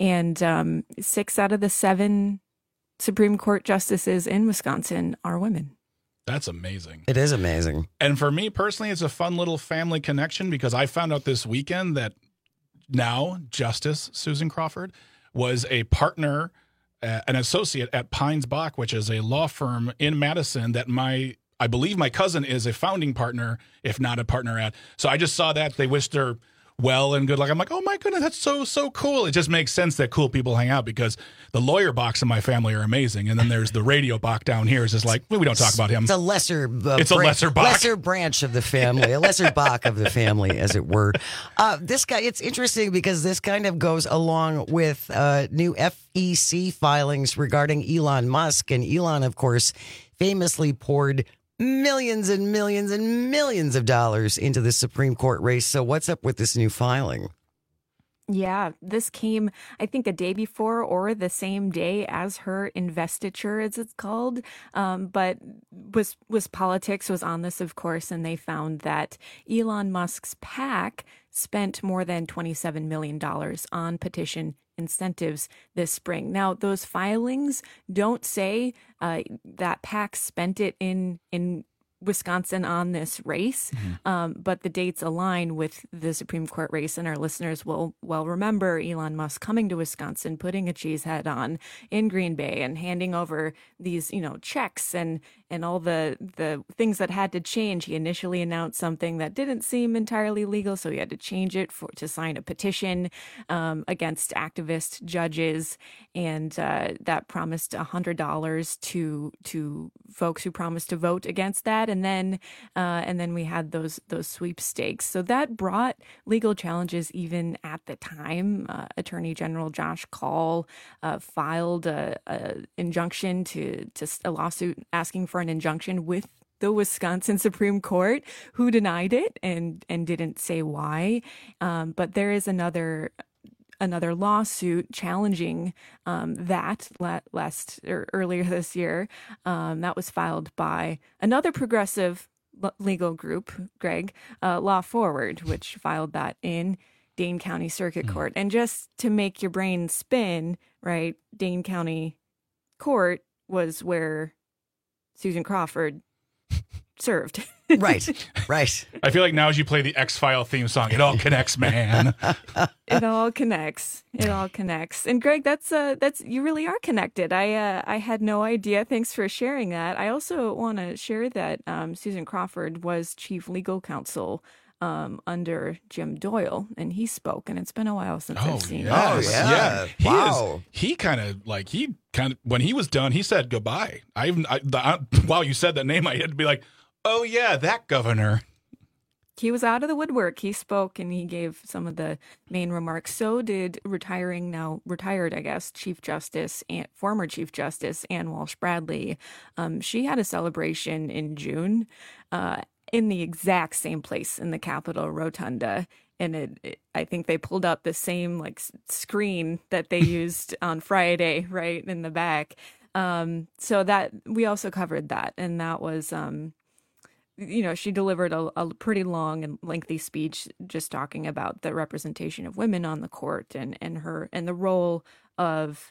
And 6 out of the 7 Supreme Court justices in Wisconsin are women. That's amazing. It is amazing. And for me personally, it's a fun little family connection because I found out this weekend that now Justice Susan Crawford was a partner, an associate at Pines Bach, which is a law firm in Madison that I believe my cousin is a founding partner, if not a partner at. So I just saw that. They wished her well and good luck. I'm like, oh my goodness, that's so cool. It just makes sense that cool people hang out because the lawyer Bachs in my family are amazing. And then there's the radio Bach down here is just like, we don't talk about him. It's a lesser lesser Bach. Lesser branch of the family, a lesser Bach of the family, as it were. This guy, it's interesting because this kind of goes along with new FEC filings regarding Elon Musk. And Elon, of course, famously poured millions and millions and millions of dollars into the Supreme Court race. So what's up with this new filing? Yeah, this came, I think, a day before or the same day as her investiture, as it's called. But was politics was on this, of course, and they found that Elon Musk's PAC spent more than $27 million on petition incentives this spring. Now, those filings don't say that PAC spent it in Wisconsin on this race, but the dates align with the Supreme Court race, and our listeners will well remember Elon Musk coming to Wisconsin, putting a cheese head on in Green Bay, and handing over these, checks and all the things that had to change. He initially announced something that didn't seem entirely legal, so he had to change it to sign a petition against activist judges, and that promised $100 to folks who promised to vote against that. And then we had those sweepstakes. So that brought legal challenges even at the time. Attorney General Josh Kaul filed a injunction to a lawsuit asking for an injunction with the Wisconsin Supreme Court, who denied it and didn't say why. But there is another lawsuit challenging that earlier this year. That was filed by another progressive legal group, Greg, Law Forward, which filed that in Dane County Circuit Court. And just to make your brain spin, right, Dane County Court was where Susan Crawford served. Right. I feel like now as you play the X-File theme song, it all connects, man. It all connects. And Greg, that's you really are connected. I had no idea. Thanks for sharing that. I also want to share that Susan Crawford was chief legal counsel under Jim Doyle, and he spoke, and it's been a while since I've seen him. Oh, yeah. Wow. He kind of when he was done, he said goodbye. While you said that name, I had to be like, oh yeah, that governor. He was out of the woodwork. He spoke and he gave some of the main remarks. So did now retired, I guess, former Chief Justice Ann Walsh Bradley. She had a celebration in June in the exact same place in the Capitol Rotunda. And I think they pulled up the same screen that they used on Friday, right in the back. So that we also covered that, and that was. She delivered a pretty long and lengthy speech just talking about the representation of women on the court and the role of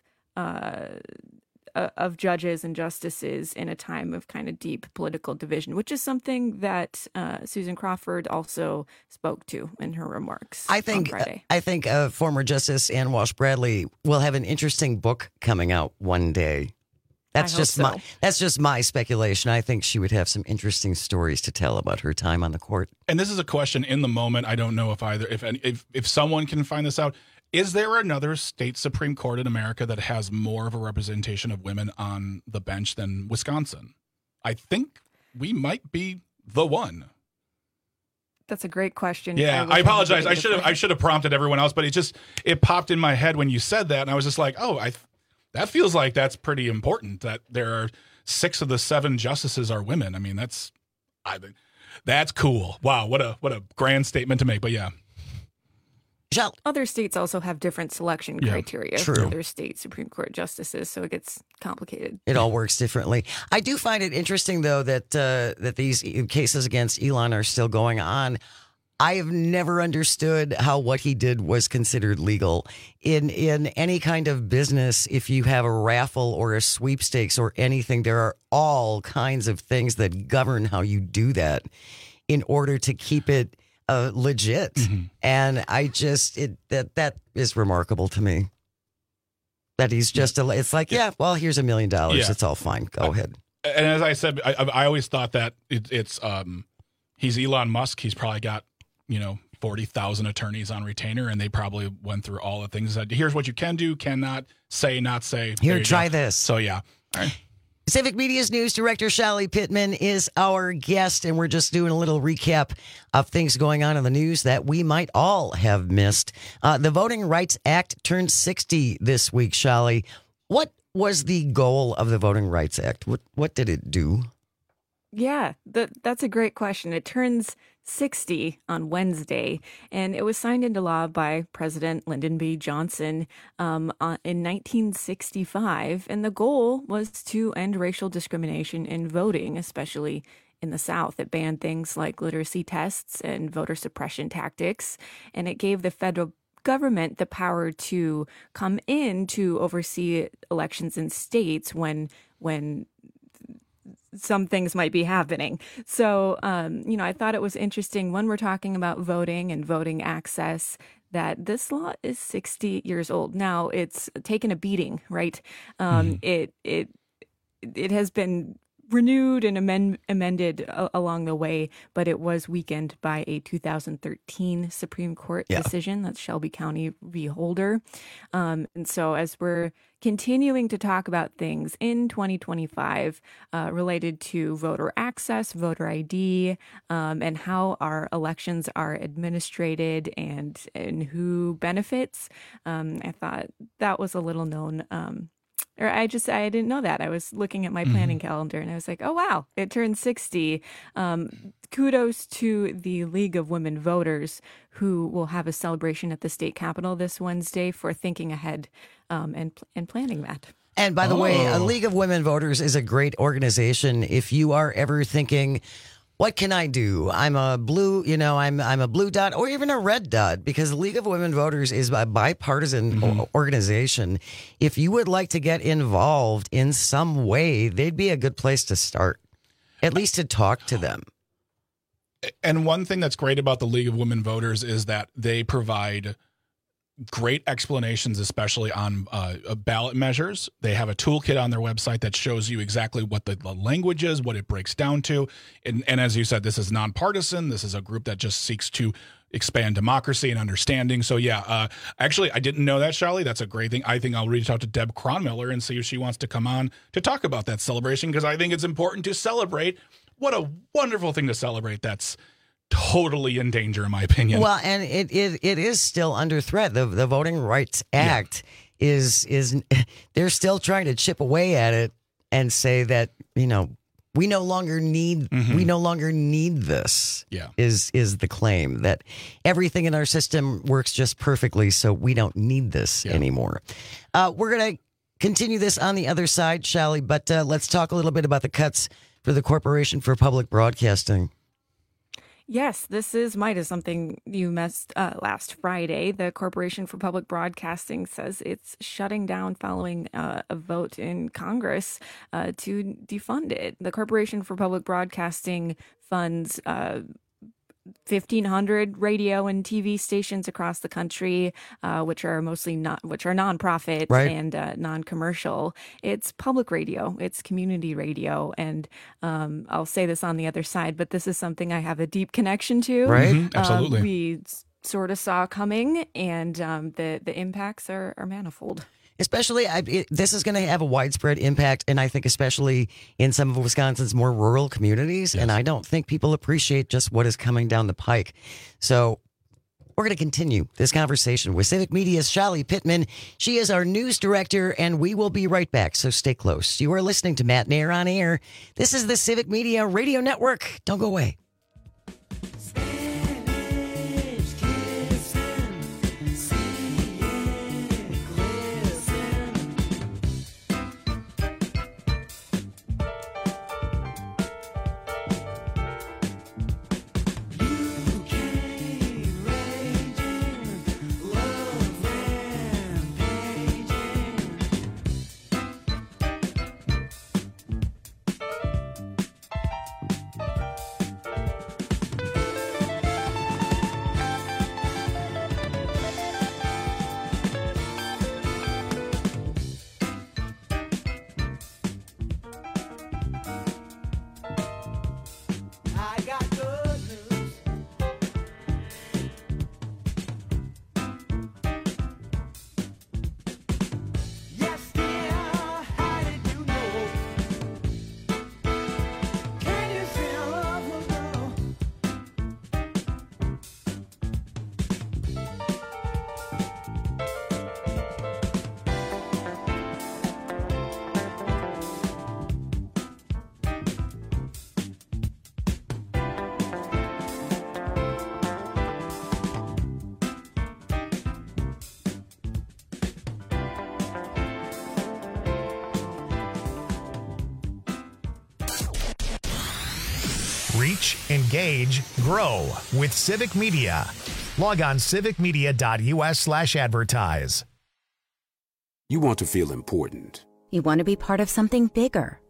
judges and justices in a time of kind of deep political division, which is something that Susan Crawford also spoke to in her remarks on Friday. I think former Justice Ann Walsh Bradley will have an interesting book coming out one day. That's just my speculation. I think she would have some interesting stories to tell about her time on the court. And this is a question in the moment. I don't know if someone can find this out. Is there another state Supreme Court in America that has more of a representation of women on the bench than Wisconsin? I think we might be the one. That's a great question. Yeah, I apologize. I should have prompted everyone else, but it popped in my head when you said that, and I was just like, that feels like that's pretty important, that there are 6 of the 7 justices are women. I mean, that's cool. Wow, what a grand statement to make. But yeah. Other states also have different selection criteria for their state Supreme Court justices, so it gets complicated. It all works differently. I do find it interesting, though, that these cases against Elon are still going on. I have never understood how what he did was considered legal. In any kind of business, if you have a raffle or a sweepstakes or anything, there are all kinds of things that govern how you do that in order to keep it legit. Mm-hmm. And that is remarkable to me. That he's just here's $1 million. Yeah. It's all fine. Go ahead. And as I said, I always thought that it's he's Elon Musk. He's probably got 40,000 attorneys on retainer, and they probably went through all the things that here's what you can do, cannot say, not say. Here, try this. So yeah. All right. Civic Media's news director, Shelly Pittman, is our guest, and we're just doing a little recap of things going on in the news that we might all have missed. The Voting Rights Act turned 60 this week, Shelly. What was the goal of the Voting Rights Act? What did it do? Yeah, that's a great question. It turns 60 on Wednesday, and it was signed into law by President Lyndon B. Johnson in 1965. And the goal was to end racial discrimination in voting, especially in the South. It banned things like literacy tests and voter suppression tactics, and it gave the federal government the power to come in to oversee elections in states when some things might be happening. So, I thought it was interesting when we're talking about voting and voting access that this law is 60 years old. Now, it's taken a beating, right? It has been renewed and amended along the way, but it was weakened by a 2013 Supreme Court decision. That's Shelby County v. Holder. And so as we're continuing to talk about things in 2025 related to voter access, voter ID, and how our elections are administrated and who benefits, I thought that was a little known I didn't know that. I was looking at my planning calendar and I was like, oh, wow, it turned 60. Kudos to the League of Women Voters, who will have a celebration at the state capitol this Wednesday for thinking ahead and planning that. And by the way, a League of Women Voters is a great organization. If you are ever thinking, what can I do? I'm a blue, I'm a blue dot or even a red dot, because the League of Women Voters is a bipartisan organization. If you would like to get involved in some way, they'd be a good place to start, at least to talk to them. And one thing that's great about the League of Women Voters is that they provide great explanations, especially on ballot measures. They have a toolkit on their website that shows you exactly what the language is, what it breaks down to. And as you said, this is nonpartisan. This is a group that just seeks to expand democracy and understanding. So, actually, I didn't know that, Charlie. That's a great thing. I think I'll reach out to Deb Cronmiller and see if she wants to come on to talk about that celebration, because I think it's important to celebrate. What a wonderful thing to celebrate. That's totally in danger, in my opinion. Well, and it is still under threat. The Voting Rights Act is they're still trying to chip away at it and say that, we no longer need this. Yeah. Is the claim that everything in our system works just perfectly, so we don't need this anymore. We're going to continue this on the other side, Shelly, but let's talk a little bit about the cuts for the Corporation for Public Broadcasting. Yes, this might have something you missed last Friday. The Corporation for Public Broadcasting says it's shutting down following a vote in Congress to defund it. The Corporation for Public Broadcasting funds 1,500 radio and TV stations across the country, which are nonprofit and non-commercial. It's public radio, it's community radio, and I'll say this on the other side, but this is something I have a deep connection to. Right, absolutely. We sort of saw coming, and the impacts are manifold. Especially, this is going to have a widespread impact, and I think especially in some of Wisconsin's more rural communities, and I don't think people appreciate just what is coming down the pike. So we're going to continue this conversation with Civic Media's Shelly Pittman. She is our news director, and we will be right back, so stay close. You are listening to Matt Nair on Air. This is the Civic Media Radio Network. Don't go away. Reach, engage, grow with Civic Media. Log on civicmedia.us/advertise. You want to feel important. You want to be part of something bigger.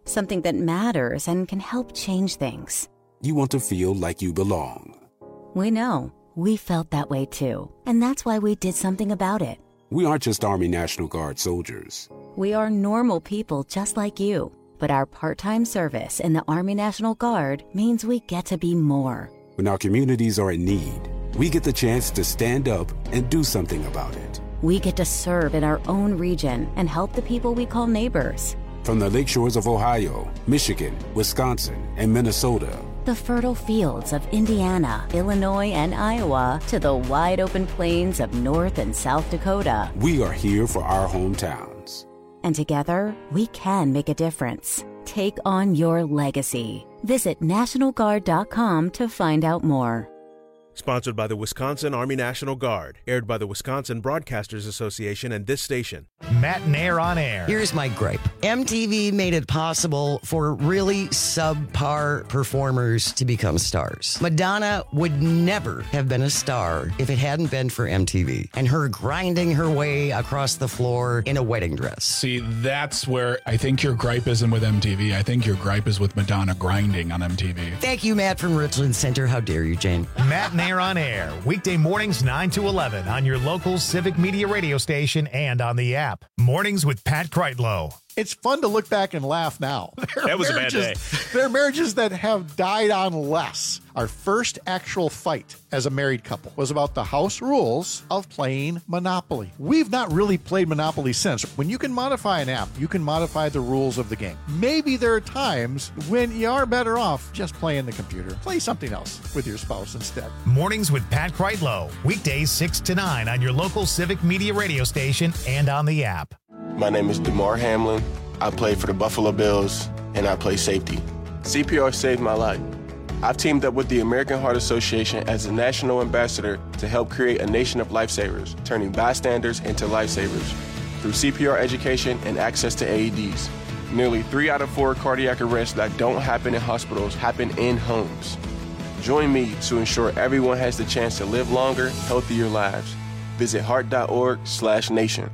something that matters and can help change things. You want to feel like you belong. We know. We felt that way too. And that's why we did something about it. We aren't just Army National Guard soldiers. We are normal people just like you. But our part-time service in the Army National Guard means we get to be more. When our communities are in need, we get the chance to stand up and do something about it. We get to serve in our own region and help the people we call neighbors. From the lakeshores of Ohio, Michigan, Wisconsin, and Minnesota, the fertile fields of Indiana, Illinois, and Iowa, to the wide open plains of North and South Dakota. We are here for our hometowns. And together, we can make a difference. Take on your legacy. Visit NationalGuard.com to find out more. Sponsored by the Wisconsin Army National Guard. Aired by the Wisconsin Broadcasters Association and this station. Matt Nair on air. Here's my gripe. MTV made it possible for really subpar performers to become stars. Madonna would never have been a star if it hadn't been for MTV and her grinding her way across the floor in a wedding dress. See, that's where I think your gripe isn't with MTV. I think your gripe is with Madonna grinding on MTV. Thank you, Matt from Richland Center. How dare you, Jane? Matt Nair on air, weekday mornings 9 to 11 on your local Civic Media radio station and on the app. Mornings with Pat Kreitlow. It's fun to look back and laugh now. That was a bad day. There are marriages that have died on less. Our first actual fight as a married couple was about the house rules of playing Monopoly. We've not really played Monopoly since. When you can modify an app, you can modify the rules of the game. Maybe there are times when you are better off just playing the computer. Play something else with your spouse instead. Mornings with Pat Kreitlow. Weekdays 6 to 9 on your local Civic Media radio station and on the app. My name is DeMar Hamlin. I play for the Buffalo Bills, and I play safety. CPR saved my life. I've teamed up with the American Heart Association as a national ambassador to help create a nation of lifesavers, turning bystanders into lifesavers through CPR education and access to AEDs. Nearly 3 out of 4 cardiac arrests that don't happen in hospitals happen in homes. Join me to ensure everyone has the chance to live longer, healthier lives. Visit heart.org/nation.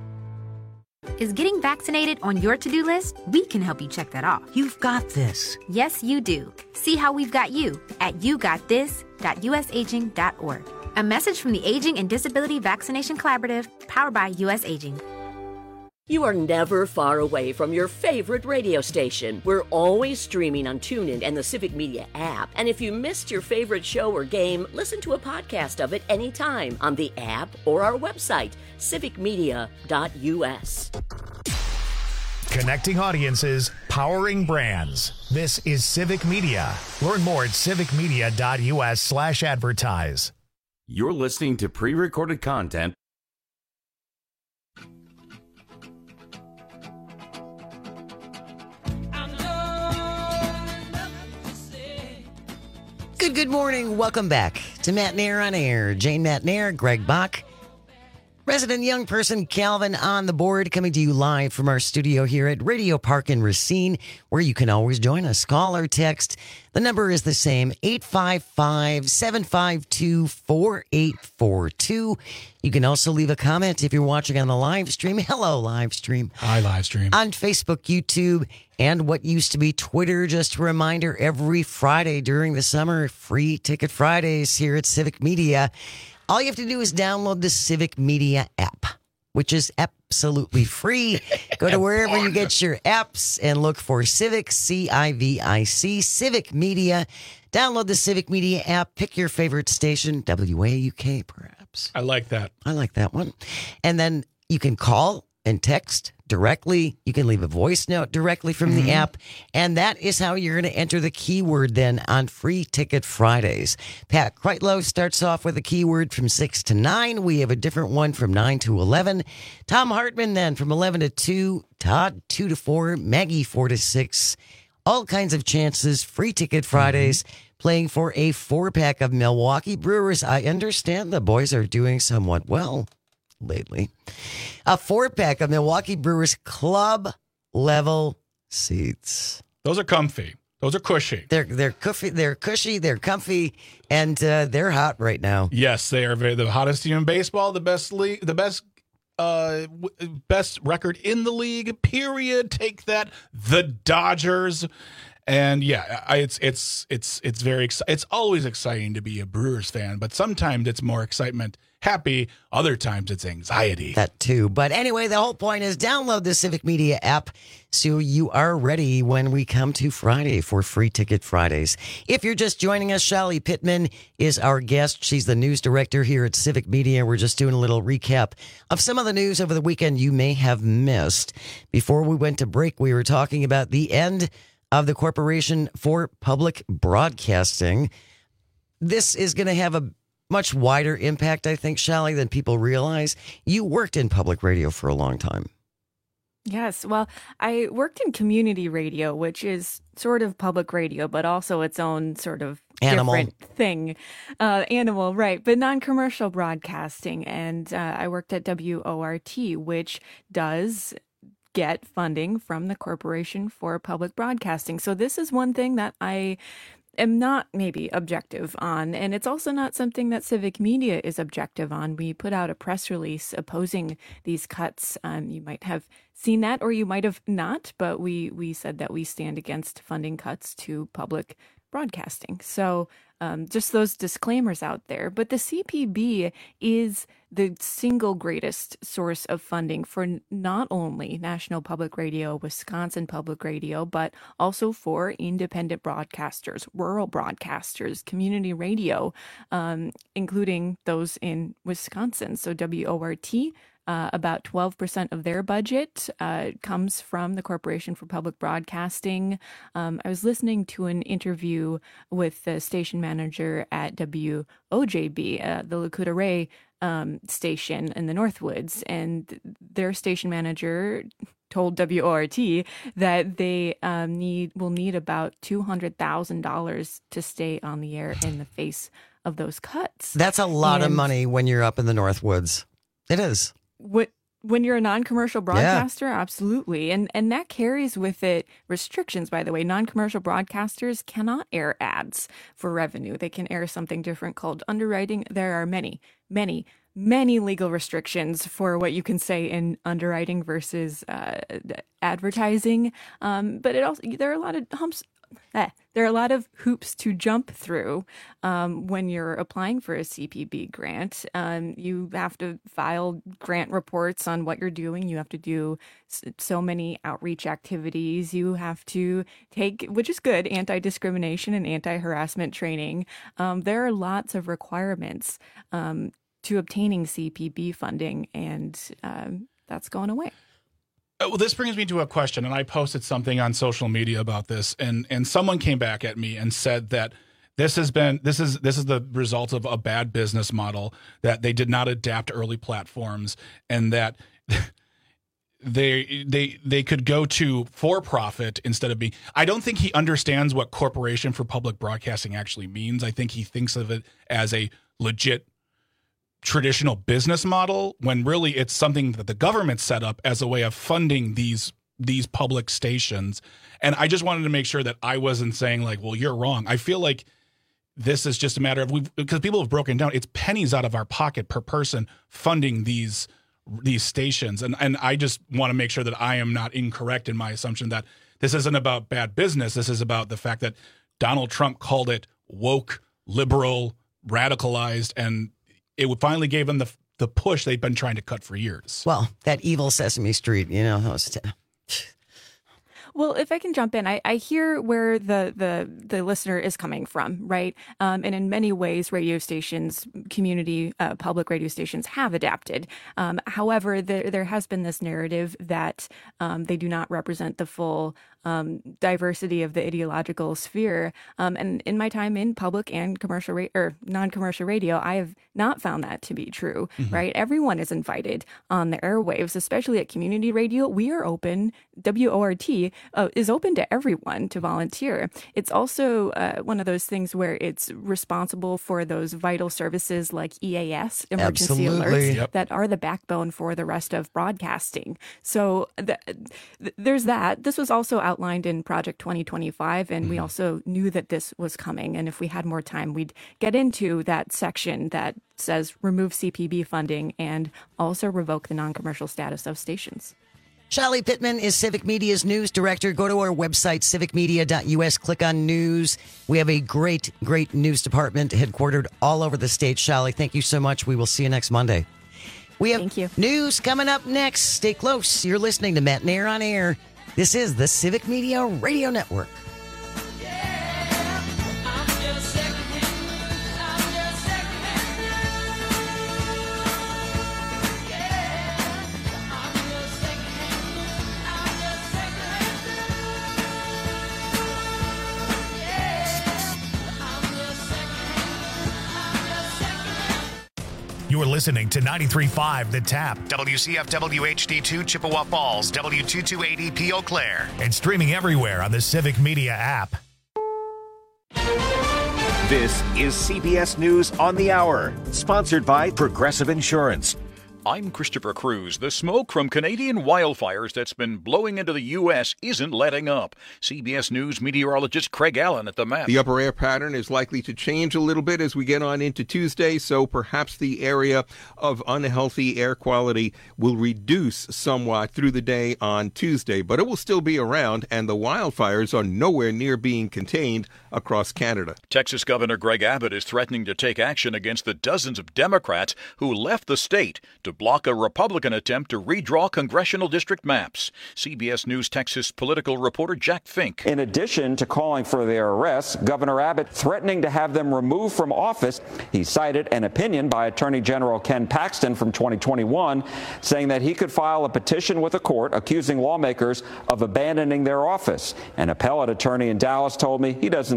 Is getting vaccinated on your to-do list? We can help you check that off. You've got this. Yes, you do. See how we've got you at yougotthis.usaging.org. A message from the Aging and Disability Vaccination Collaborative, powered by US Aging. You are never far away from your favorite radio station. We're always streaming on TuneIn and the Civic Media app. And if you missed your favorite show or game, listen to a podcast of it anytime on the app or our website, civicmedia.us. Connecting audiences, powering brands. This is Civic Media. Learn more at civicmedia.us/advertise. You're listening to pre-recorded content. Good morning. Welcome back to Matt Nair on air. Jane Matt Nair, Greg Bach. Resident young person Calvin on the board, coming to you live from our studio here at Radio Park in Racine, where you can always join us. Call or text. The number is the same, 855-752-4842. You can also leave a comment if you're watching on the live stream. Hello, live stream. Hi, live stream. On Facebook, YouTube, and what used to be Twitter. Just a reminder, every Friday during the summer, free ticket Fridays here at Civic Media. All you have to do is download the Civic Media app, which is absolutely free. Go to wherever you get your apps and look for Civic, C-I-V-I-C, Civic Media. Download the Civic Media app. Pick your favorite station, WAUK perhaps. I like that. I like that one. And then you can call and text directly. You can leave a voice note directly from the app. And that is how you're going to enter the keyword then on Free Ticket Fridays. Pat Kreitlow starts off with a keyword from 6 to 9. We have a different one from 9 to 11. Tom Hartman then from 11 to 2. Todd 2 to 4. Maggie 4 to 6. All kinds of chances. Free Ticket Fridays. Playing for a 4-pack of Milwaukee Brewers. I understand the boys are doing somewhat well lately. A 4-pack of Milwaukee Brewers club level seats. Those are comfy. Those are cushy. They're comfy. They're cushy. They're comfy, and they're hot right now. Yes, they are the hottest team in baseball. The best league. The best best record in the league, period. Take that, the Dodgers. And yeah, it's very it's always exciting to be a Brewers fan, but sometimes it's more excitement, happy. Other times it's anxiety. That too. But anyway, the whole point is download the Civic Media app so you are ready when we come to Friday for Free Ticket Fridays. If you're just joining us, Shelly Pittman is our guest. She's the news director here at Civic Media. We're just doing a little recap of some of the news over the weekend you may have missed. Before we went to break, we were talking about the end of the Corporation for Public Broadcasting. This is going to have a much wider impact, I think, Shelly, than people realize. You worked in public radio for a long time. Yes. Well, I worked in community radio, which is sort of public radio, but also its own sort of different thing. Animal, right. But non-commercial broadcasting. And I worked at WORT, which does get funding from the Corporation for Public Broadcasting. So this is one thing that I am not maybe objective on, and it's also not something that Civic Media is objective on. We put out a press release opposing these cuts. You might have seen that, or you might have not, but we said that we stand against funding cuts to public broadcasting. So just those disclaimers out there. But the CPB is the single greatest source of funding for not only National Public Radio, Wisconsin Public Radio, but also for independent broadcasters, rural broadcasters, community radio, including those in Wisconsin. So WORT, about 12% of their budget comes from the Corporation for Public Broadcasting. I was listening to an interview with the station manager at WOJB, the Lakota Ray station in the Northwoods, and their station manager told WORT that they will need about $200,000 to stay on the air in the face of those cuts. That's a lot of money when you're up in the Northwoods. It is. When you're a non-commercial broadcaster, absolutely. And that carries with it restrictions, by the way. Non-commercial broadcasters cannot air ads for revenue. They can air something different called underwriting. There are many legal restrictions for what you can say in underwriting versus advertising. But there are a lot of there are a lot of hoops to jump through when you're applying for a CPB grant. You have to file grant reports on what you're doing. You have to do so many outreach activities. You have to take, which is good, anti-discrimination and anti-harassment training. There are lots of requirements to obtaining CPB funding, and that's going away. Well, this brings me to a question, and I posted something on social media about this, and someone came back at me and said that this is the result of a bad business model, that they did not adapt early platforms, and that they could go to for-profit instead of being. I don't think he understands what Corporation for Public Broadcasting actually means. I think he thinks of it as a legit traditional business model, when really it's something that the government set up as a way of funding these public stations. And I just wanted to make sure that I wasn't saying like, well, you're wrong. I feel like this is just a matter of, because people have broken down, it's pennies out of our pocket per person funding these stations. And I just want to make sure that I am not incorrect in my assumption that this isn't about bad business. This is about the fact that Donald Trump called it woke, liberal, radicalized, and it finally gave them the push they've been trying to cut for years. Well, that evil Sesame Street, Well, if I can jump in, I hear where the listener is coming from, right? And in many ways, radio stations, community public radio stations have adapted. However, there has been this narrative that they do not represent the full diversity of the ideological sphere. And in my time in public and commercial or non-commercial radio, I have not found that to be true, right? Everyone is invited on the airwaves, especially at community radio. We are open. WORT is open to everyone to volunteer. It's also one of those things where it's responsible for those vital services like EAS, emergency alerts, that are the backbone for the rest of broadcasting. So there's that. This was also outlined in Project 2025, and we also knew that this was coming. And if we had more time, we'd get into that section that says remove CPB funding and also revoke the non-commercial status of stations. Shelly Pittman is Civic Media's news director. Go to our website, civicmedia.us, click on news. We have a great news department headquartered all over the state. Shelly, thank you so much. We will see you next Monday. We have news coming up next. Stay close. You're listening to Matt Nair on Air. This is the Civic Media Radio Network. You're listening to 93.5 The Tap, WCFW HD2 Chippewa Falls, W228EP Eau Claire, and streaming everywhere on the Civic Media app. This is CBS News on the Hour, sponsored by Progressive Insurance. I'm Christopher Cruz. The smoke from Canadian wildfires that's been blowing into the U.S. isn't letting up. CBS News meteorologist Craig Allen at the map. The upper air pattern is likely to change a little bit as we get on into Tuesday, so perhaps the area of unhealthy air quality will reduce somewhat through the day on Tuesday, but it will still be around, and the wildfires are nowhere near being contained across Canada. Texas Governor Greg Abbott is threatening to take action against the dozens of Democrats who left the state to block a Republican attempt to redraw congressional district maps. CBS News Texas political reporter Jack Fink. In addition to calling for their arrests, Governor Abbott threatening to have them removed from office. He cited an opinion by Attorney General Ken Paxton from 2021 saying that he could file a petition with the court accusing lawmakers of abandoning their office. An appellate attorney in Dallas told me he doesn't